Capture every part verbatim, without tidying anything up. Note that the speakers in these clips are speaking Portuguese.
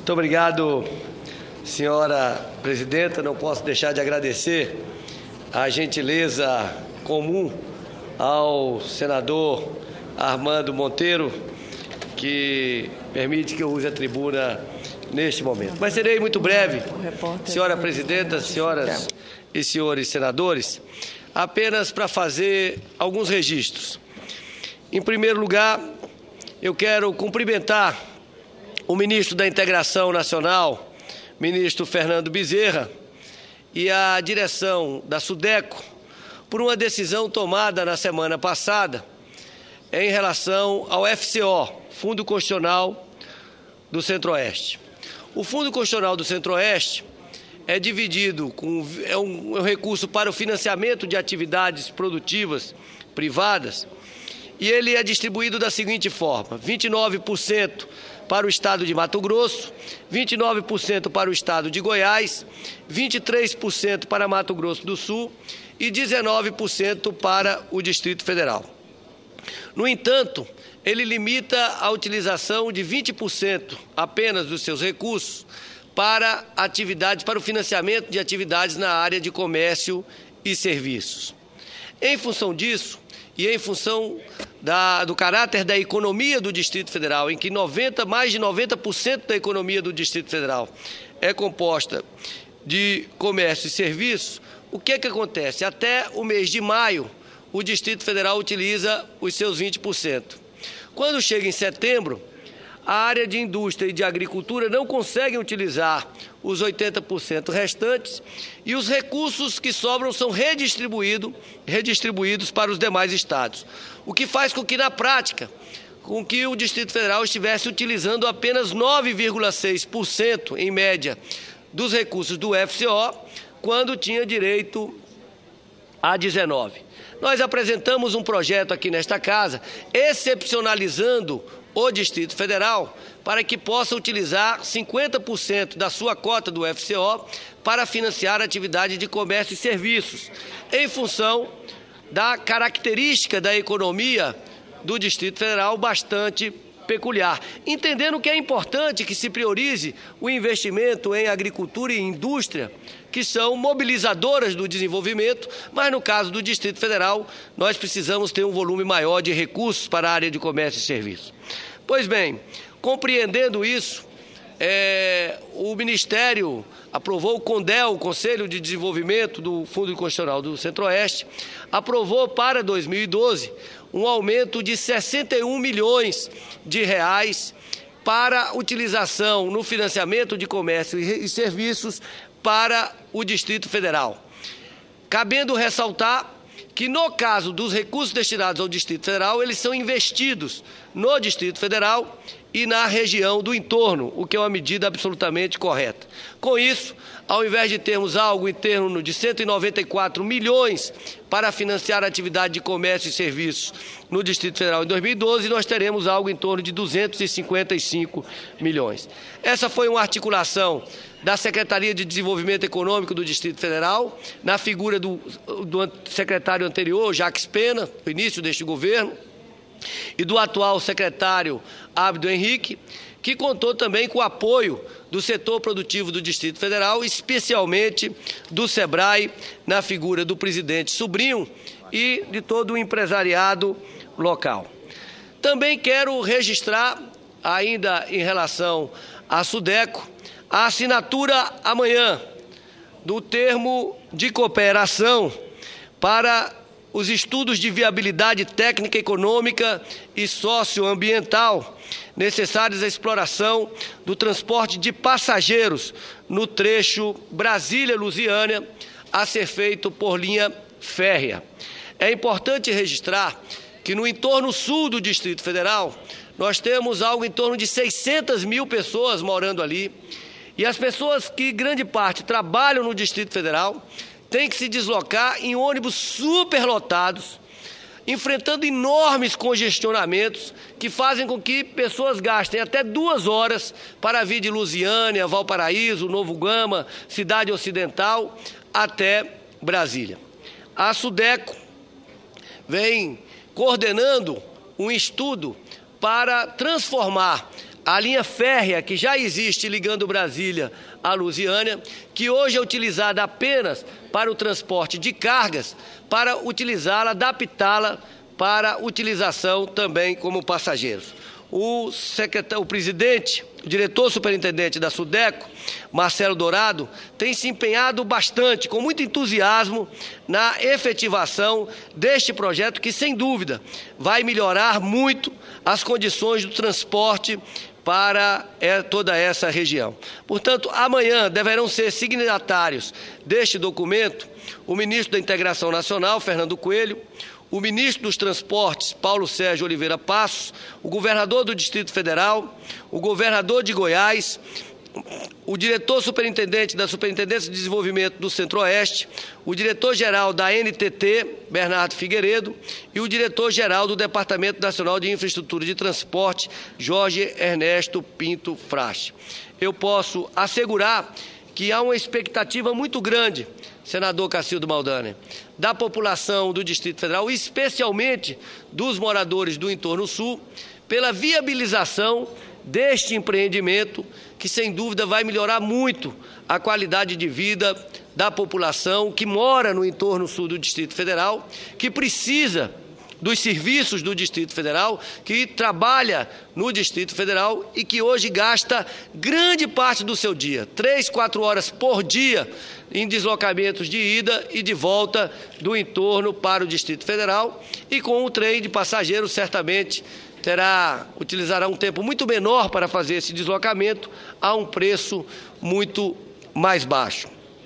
Muito obrigado, senhora presidenta. Não posso deixar de agradecer a gentileza comum ao senador Armando Monteiro, que permite que eu use a tribuna neste momento. Mas serei muito breve, senhora presidenta, senhoras e senhores senadores, apenas para fazer alguns registros. Em primeiro lugar, eu quero cumprimentar o ministro da Integração Nacional, ministro Fernando Bezerra, e a direção da SUDECO por uma decisão tomada na semana passada em relação ao F C O, Fundo Constitucional do Centro-Oeste. O Fundo Constitucional do Centro-Oeste é dividido, com, é um, é um recurso para o financiamento de atividades produtivas privadas, e ele é distribuído da seguinte forma: vinte e nove por cento para o estado de Mato Grosso, vinte e nove por cento para o estado de Goiás, vinte e três por cento para Mato Grosso do Sul e dezenove por cento para o Distrito Federal. No entanto, ele limita a utilização de vinte por cento apenas dos seus recursos para atividades, para o financiamento de atividades na área de comércio e serviços. Em função disso, e em função da, do caráter da economia do Distrito Federal, em que noventa, mais de noventa por cento da economia do Distrito Federal é composta de comércio e serviços, o que é que acontece? Até o mês de maio, o Distrito Federal utiliza os seus vinte por cento. Quando chega em setembro, a área de indústria e de agricultura não conseguem utilizar os oitenta por cento restantes e os recursos que sobram são redistribuídos, redistribuídos para os demais estados. O que faz com que, na prática, com que o Distrito Federal estivesse utilizando apenas nove vírgula seis por cento, em média, dos recursos do F C O, quando tinha direito a dezenove por cento. Nós apresentamos um projeto aqui nesta casa, excepcionalizando o Distrito Federal, para que possa utilizar cinquenta por cento da sua cota do F C O para financiar atividade de comércio e serviços, em função da característica da economia do Distrito Federal bastante peculiar, entendendo que é importante que se priorize o investimento em agricultura e indústria, que são mobilizadoras do desenvolvimento, mas no caso do Distrito Federal, nós precisamos ter um volume maior de recursos para a área de comércio e serviços. Pois bem, compreendendo isso, é, o Ministério aprovou, o CONDEL, o Conselho de Desenvolvimento do Fundo Constitucional do Centro-Oeste, aprovou para dois mil e doze um aumento de sessenta e um milhões de reais para utilização no financiamento de comércio e serviços para o Distrito Federal. Cabendo ressaltar que, no caso dos recursos destinados ao Distrito Federal, eles são investidos no Distrito Federal e na região do entorno, o que é uma medida absolutamente correta. Com isso, ao invés de termos algo em torno de cento e noventa e quatro milhões para financiar a atividade de comércio e serviços no Distrito Federal em dois mil e doze, nós teremos algo em torno de duzentos e cinquenta e cinco milhões. Essa foi uma articulação da Secretaria de Desenvolvimento Econômico do Distrito Federal, na figura do, do secretário anterior, Jacques Pena, no início deste governo, e do atual secretário Abdo Henrique, que contou também com o apoio do setor produtivo do Distrito Federal, especialmente do SEBRAE, na figura do presidente Sobrinho e de todo o empresariado local. Também quero registrar, ainda em relação à SUDECO, a assinatura amanhã do termo de cooperação para os estudos de viabilidade técnica, econômica e socioambiental necessários à exploração do transporte de passageiros no trecho Brasília-Lusiânia, a ser feito por linha férrea. É importante registrar que no entorno sul do Distrito Federal nós temos algo em torno de seiscentas mil pessoas morando ali, e as pessoas que, grande parte, trabalham no Distrito Federal têm que se deslocar em ônibus superlotados, enfrentando enormes congestionamentos que fazem com que pessoas gastem até duas horas para vir de Lusiânia, Valparaíso, Novo Gama, Cidade Ocidental, até Brasília. A SUDECO vem coordenando um estudo para transformar a linha férrea que já existe ligando Brasília a Lusiânia, que hoje é utilizada apenas para o transporte de cargas, para utilizá-la, adaptá-la para utilização também como passageiros. O, secretário, o presidente, o diretor superintendente da SUDECO, Marcelo Dourado, tem se empenhado bastante, com muito entusiasmo, na efetivação deste projeto que, sem dúvida, vai melhorar muito as condições do transporte para toda essa região. Portanto, amanhã deverão ser signatários deste documento o ministro da Integração Nacional, Fernando Coelho, o ministro dos Transportes, Paulo Sérgio Oliveira Passos, o governador do Distrito Federal, o governador de Goiás, o diretor superintendente da Superintendência de Desenvolvimento do Centro-Oeste, o diretor-geral da N T T, Bernardo Figueiredo, e o diretor-geral do Departamento Nacional de Infraestrutura de Transporte, Jorge Ernesto Pinto Frache. Eu posso assegurar que há uma expectativa muito grande, senador Cacildo Maldaner, da população do Distrito Federal, especialmente dos moradores do entorno sul, pela viabilização deste empreendimento, que sem dúvida vai melhorar muito a qualidade de vida da população que mora no entorno sul do Distrito Federal, que precisa dos serviços do Distrito Federal, que trabalha no Distrito Federal e que hoje gasta grande parte do seu dia, três, quatro horas por dia, em deslocamentos de ida e de volta do entorno para o Distrito Federal, e com o trem de passageiros certamente terá, utilizará um tempo muito menor para fazer esse deslocamento a um preço muito mais baixo.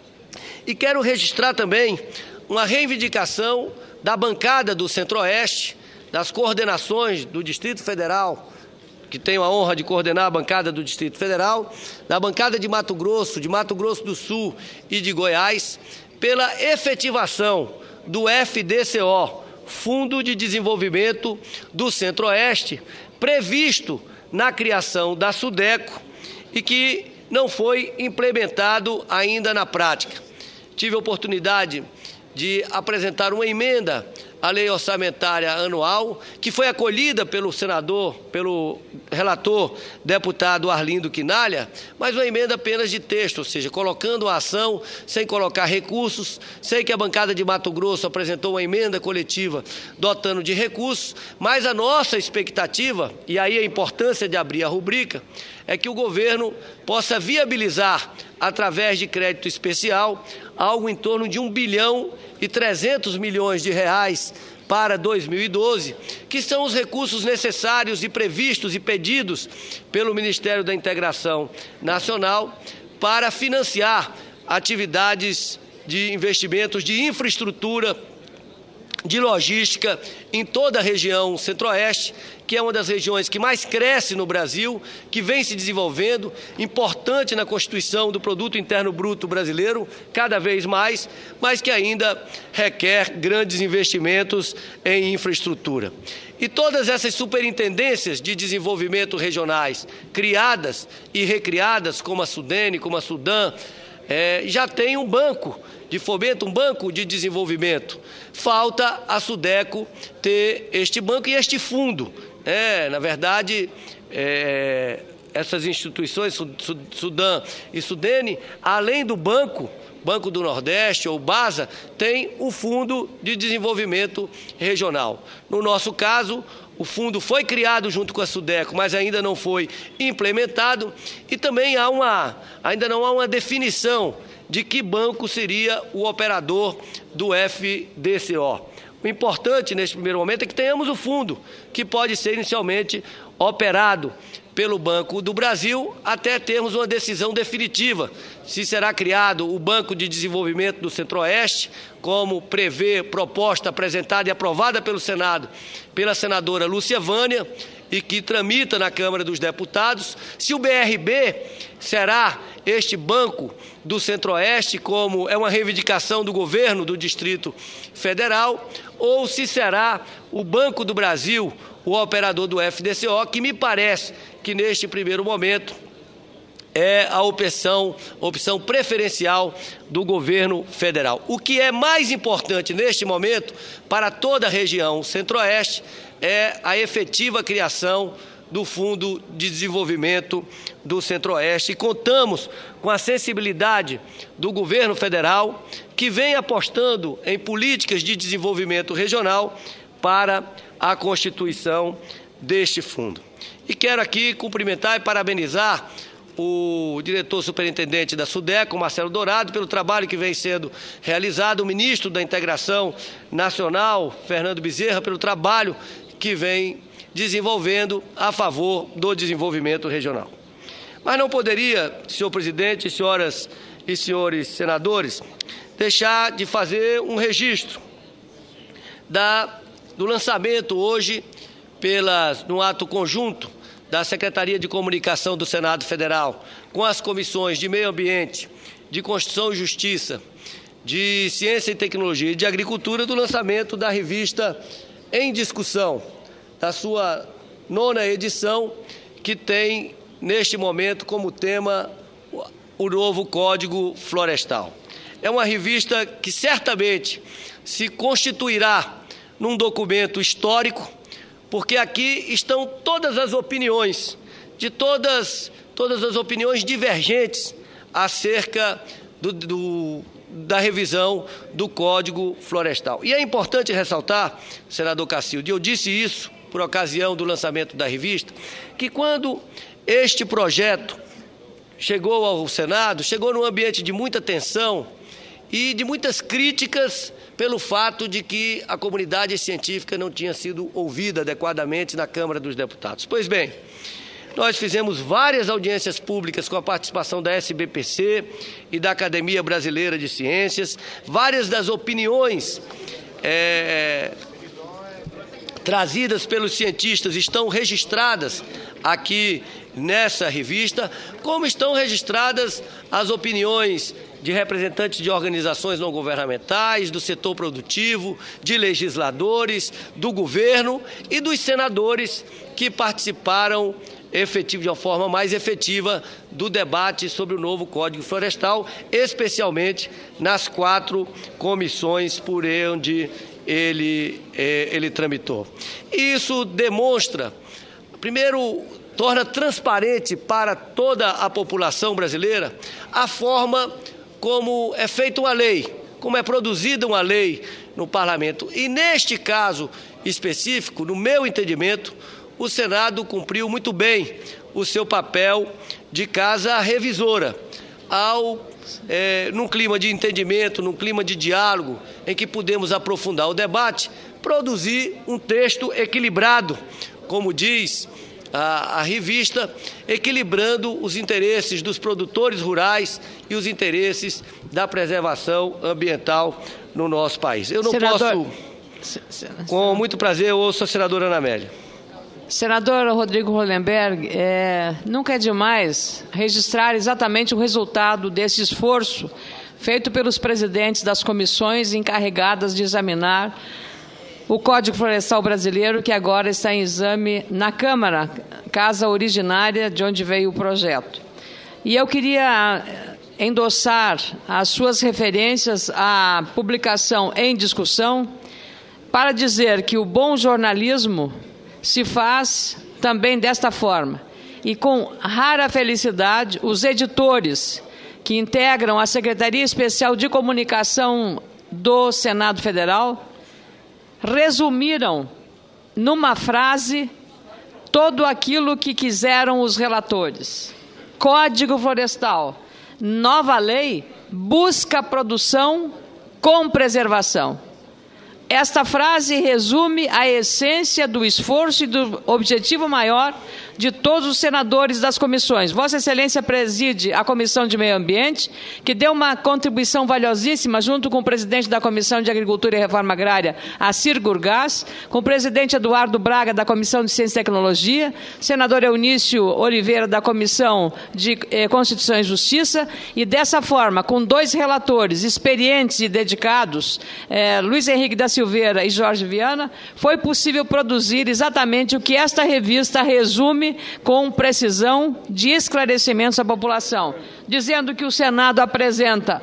E quero registrar também uma reivindicação da bancada do Centro-Oeste, das coordenações do Distrito Federal, que tenho a honra de coordenar a bancada do Distrito Federal, da bancada de Mato Grosso, de Mato Grosso do Sul e de Goiás, pela efetivação do F D C O, Fundo de Desenvolvimento do Centro-Oeste, previsto na criação da SUDECO e que não foi implementado ainda na prática. Tive a oportunidade de apresentar uma emenda à lei orçamentária anual, que foi acolhida pelo senador, pelo relator, deputado Arlindo Quinalha, mas uma emenda apenas de texto, ou seja, colocando a ação sem colocar recursos. Sei que a bancada de Mato Grosso apresentou uma emenda coletiva dotando de recursos, mas a nossa expectativa, e aí a importância de abrir a rubrica, é que o governo possa viabilizar, através de crédito especial, algo em torno de um bilhão e trezentos milhões de reais para dois mil e doze, que são os recursos necessários e previstos e pedidos pelo Ministério da Integração Nacional para financiar atividades de investimentos de infraestrutura, de logística em toda a região Centro-Oeste, que é uma das regiões que mais cresce no Brasil, que vem se desenvolvendo, importante na constituição do Produto Interno Bruto brasileiro, cada vez mais, mas que ainda requer grandes investimentos em infraestrutura. E todas essas superintendências de desenvolvimento regionais, criadas e recriadas, como a Sudene, como a Sudan, é, já tem um banco de fomento, um banco de desenvolvimento. Falta a SUDECO ter este banco e este fundo. É, na verdade, é, essas instituições, Sudan e Sudene, além do banco, Banco do Nordeste ou BASA, tem o Fundo de Desenvolvimento Regional. No nosso caso, o fundo foi criado junto com a SUDECO, mas ainda não foi implementado, e também há uma, ainda não há uma definição de que banco seria o operador do F D C O. O importante neste primeiro momento é que tenhamos o fundo, que pode ser inicialmente operado pelo Banco do Brasil, até termos uma decisão definitiva se será criado o Banco de Desenvolvimento do Centro-Oeste, como prevê proposta apresentada e aprovada pelo Senado pela senadora Lúcia Vânia e que tramita na Câmara dos Deputados, se o B R B será este Banco do Centro-Oeste, como é uma reivindicação do governo do Distrito Federal, ou se será o Banco do Brasil, o operador do F D C O, que me parece que neste primeiro momento é a opção, opção preferencial do governo federal. O que é mais importante neste momento para toda a região Centro-Oeste é a efetiva criação do Fundo de Desenvolvimento do Centro-Oeste. E contamos com a sensibilidade do governo federal, que vem apostando em políticas de desenvolvimento regional para a constituição deste fundo. E quero aqui cumprimentar e parabenizar o diretor superintendente da SUDECO, Marcelo Dourado, pelo trabalho que vem sendo realizado, o ministro da Integração Nacional, Fernando Bezerra, pelo trabalho que vem desenvolvendo a favor do desenvolvimento regional. Mas não poderia, senhor presidente, senhoras e senhores senadores, deixar de fazer um registro da, do lançamento hoje, pelas, no ato conjunto da Secretaria de Comunicação do Senado Federal, com as comissões de Meio Ambiente, de Constituição e Justiça, de Ciência e Tecnologia e de Agricultura, do lançamento da revista Em Discussão, da sua nona edição, que tem, neste momento, como tema o novo Código Florestal. É uma revista que certamente se constituirá num documento histórico, porque aqui estão todas as opiniões, de todas, todas as opiniões divergentes acerca do, do, da revisão do Código Florestal. E é importante ressaltar, senador Cacilde, eu disse isso por ocasião do lançamento da revista, que quando este projeto chegou ao Senado, chegou num ambiente de muita tensão e de muitas críticas pelo fato de que a comunidade científica não tinha sido ouvida adequadamente na Câmara dos Deputados. Pois bem, nós fizemos várias audiências públicas com a participação da S B P C e da Academia Brasileira de Ciências. Várias das opiniões é, trazidas pelos cientistas estão registradas aqui nessa revista, como estão registradas as opiniões de representantes de organizações não governamentais, do setor produtivo, de legisladores, do governo e dos senadores que participaram efetivo, de uma forma mais efetiva do debate sobre o novo Código Florestal, especialmente nas quatro comissões por onde ele, eh, ele tramitou. E isso demonstra, primeiro, torna transparente para toda a população brasileira a forma como é feita uma lei, como é produzida uma lei no Parlamento. E neste caso específico, no meu entendimento, o Senado cumpriu muito bem o seu papel de casa revisora, ao, é, num clima de entendimento, num clima de diálogo, em que pudemos aprofundar o debate, produzir um texto equilibrado, como diz A, a revista, equilibrando os interesses dos produtores rurais e os interesses da preservação ambiental no nosso país. Eu não Senador... posso, com muito prazer, eu ouço a senadora Ana Amélia. Senador Rodrigo Hollenberg, é, nunca é demais registrar exatamente o resultado desse esforço feito pelos presidentes das comissões encarregadas de examinar o Código Florestal Brasileiro, que agora está em exame na Câmara, casa originária de onde veio o projeto. E eu queria endossar as suas referências à publicação Em Discussão para dizer que o bom jornalismo se faz também desta forma. E com rara felicidade, os editores que integram a Secretaria Especial de Comunicação do Senado Federal resumiram numa frase todo aquilo que quiseram os relatores. Código Florestal, nova lei, busca produção com preservação. Esta frase resume a essência do esforço e do objetivo maior de todos os senadores das comissões. Vossa Excelência preside a Comissão de Meio Ambiente, que deu uma contribuição valiosíssima junto com o presidente da Comissão de Agricultura e Reforma Agrária, Acir Gurgás, com o presidente Eduardo Braga, da Comissão de Ciência e Tecnologia, senador Eunício Oliveira, da Comissão de eh, Constituição e Justiça, e dessa forma, com dois relatores experientes e dedicados, eh, Luiz Henrique da Silveira e Jorge Viana, foi possível produzir exatamente o que esta revista resume com precisão de esclarecimentos à população, dizendo que o Senado apresenta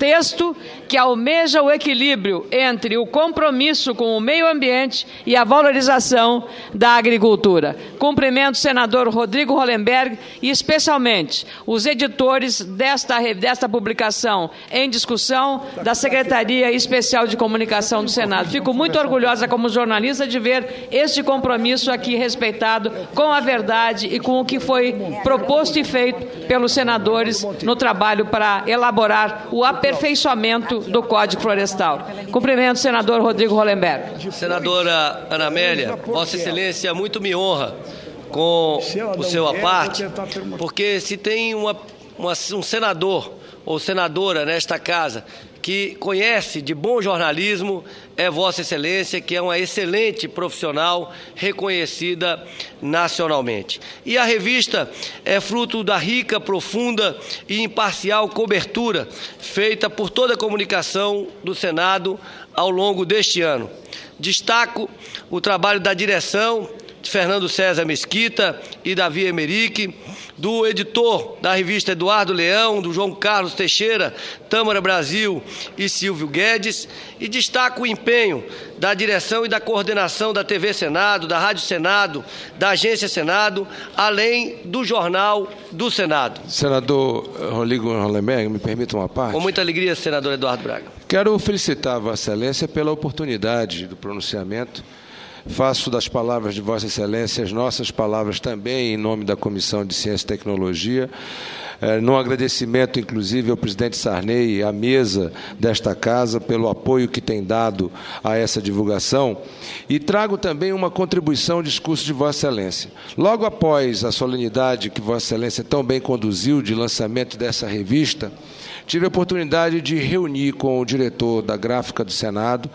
texto que almeja o equilíbrio entre o compromisso com o meio ambiente e a valorização da agricultura. Cumprimento o senador Rodrigo Hollenberg e, especialmente, os editores desta, desta publicação em discussão da Secretaria Especial de Comunicação do Senado. Fico muito orgulhosa, como jornalista, de ver este compromisso aqui respeitado com a verdade e com o que foi proposto e feito pelos senadores no trabalho para elaborar o aperfeiçoamento do Código Florestal. Cumprimento o senador Rodrigo Hollenberg. Senadora Ana Amélia, Vossa Excelência muito me honra com o seu aparte, porque se tem uma, uma, um senador ou senadora nesta casa que conhece de bom jornalismo, é Vossa Excelência, que é uma excelente profissional reconhecida nacionalmente. E a revista é fruto da rica, profunda e imparcial cobertura feita por toda a comunicação do Senado ao longo deste ano. Destaco o trabalho da direção de Fernando César Mesquita e Davi Emerick, do editor da revista Eduardo Leão, do João Carlos Teixeira, Tâmara Brasil e Silvio Guedes, e destaco o empenho da direção e da coordenação da T V Senado, da Rádio Senado, da Agência Senado, além do Jornal do Senado. Senador Rodrigo Hollenberg, me permita uma parte? Com muita alegria, senador Eduardo Braga. Quero felicitar Vossa Excelência pela oportunidade do pronunciamento. Faço das palavras de Vossa Excelência as nossas palavras também em nome da Comissão de Ciência e Tecnologia, é, num agradecimento, inclusive, ao presidente Sarney e à mesa desta casa pelo apoio que tem dado a essa divulgação, e trago também uma contribuição ao discurso de Vossa Excelência. Logo após a solenidade que Vossa Excelência tão bem conduziu de lançamento dessa revista, tive a oportunidade de reunir com o diretor da gráfica do Senado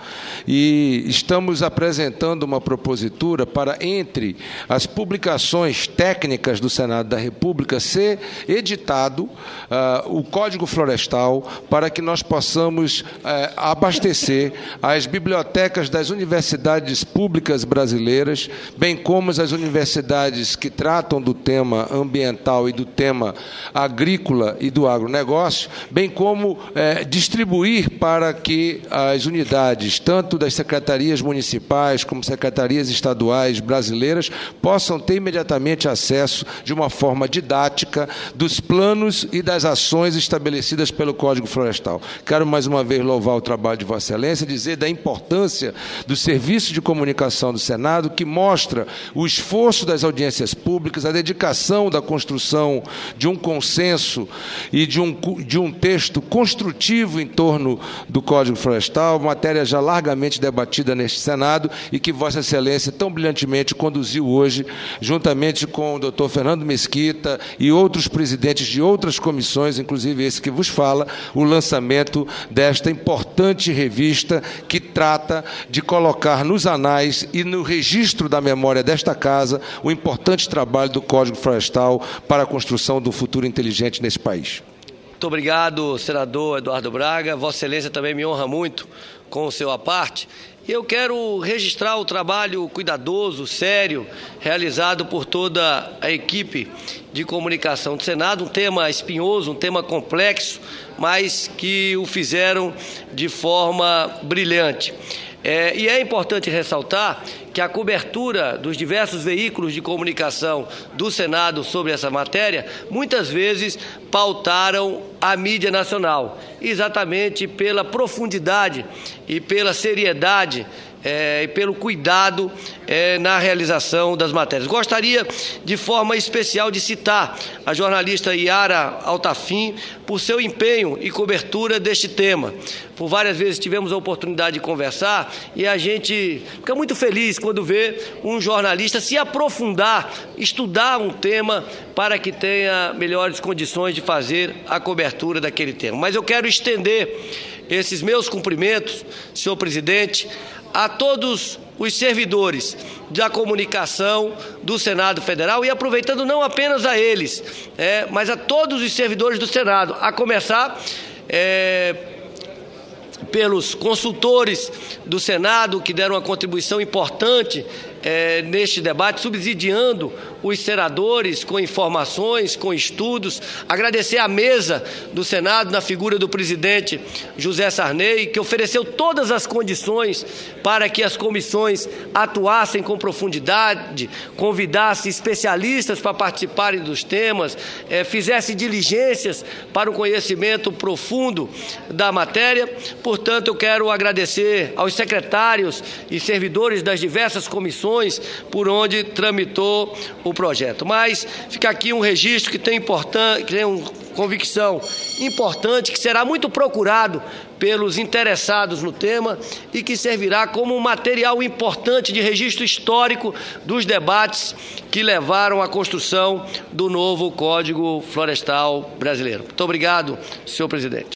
e estamos apresentando uma propositura para, entre as publicações técnicas do Senado da República, ser editado uh, o Código Florestal para que nós possamos uh, abastecer as bibliotecas das universidades públicas brasileiras, bem como as universidades que tratam do tema ambiental e do tema agrícola e do agronegócio, bem como é, distribuir para que as unidades, tanto das secretarias municipais como secretarias estaduais brasileiras, possam ter imediatamente acesso, de uma forma didática, dos planos e das ações estabelecidas pelo Código Florestal. Quero mais uma vez louvar o trabalho de Vossa Excelência, dizer da importância do Serviço de Comunicação do Senado, que mostra o esforço das audiências públicas, a dedicação da construção de um consenso e de um, de um texto construtivo em torno do Código Florestal, matéria já largamente debatida neste Senado e que Vossa Excelência tão brilhantemente conduziu hoje, juntamente com o doutor Fernando Mesquita e outros presidentes de outras comissões, inclusive esse que vos fala, o lançamento desta importante revista que trata de colocar nos anais e no registro da memória desta casa o importante trabalho do Código Florestal para a construção do futuro inteligente nesse país. Muito obrigado, senador Eduardo Braga. Vossa Excelência também me honra muito com o seu aparte. E eu quero registrar o trabalho cuidadoso, sério, realizado por toda a equipe de comunicação do Senado, um tema espinhoso, um tema complexo, mas que o fizeram de forma brilhante. É, e é importante ressaltar que a cobertura dos diversos veículos de comunicação do Senado sobre essa matéria, muitas vezes pautaram a mídia nacional, exatamente pela profundidade e pela seriedade É, e pelo cuidado é, na realização das matérias. Gostaria, de forma especial, de citar a jornalista Yara Altafim por seu empenho e cobertura deste tema. Por várias vezes tivemos a oportunidade de conversar e a gente fica muito feliz quando vê um jornalista se aprofundar, estudar um tema para que tenha melhores condições de fazer a cobertura daquele tema. Mas eu quero estender esses meus cumprimentos, senhor presidente, a todos os servidores da comunicação do Senado Federal e aproveitando não apenas a eles, é, mas a todos os servidores do Senado, a começar é, pelos consultores do Senado que deram uma contribuição importante é, neste debate, subsidiando os senadores com informações, com estudos. Agradecer à mesa do Senado, na figura do presidente José Sarney, que ofereceu todas as condições para que as comissões atuassem com profundidade, convidassem especialistas para participarem dos temas, é, fizessem diligências para o conhecimento profundo da matéria. Portanto, eu quero agradecer aos secretários e servidores das diversas comissões por onde tramitou o projeto. Mas fica aqui um registro que tem, importan- que tem uma convicção importante, que será muito procurado pelos interessados no tema e que servirá como um material importante de registro histórico dos debates que levaram à construção do novo Código Florestal Brasileiro. Muito obrigado, senhor presidente.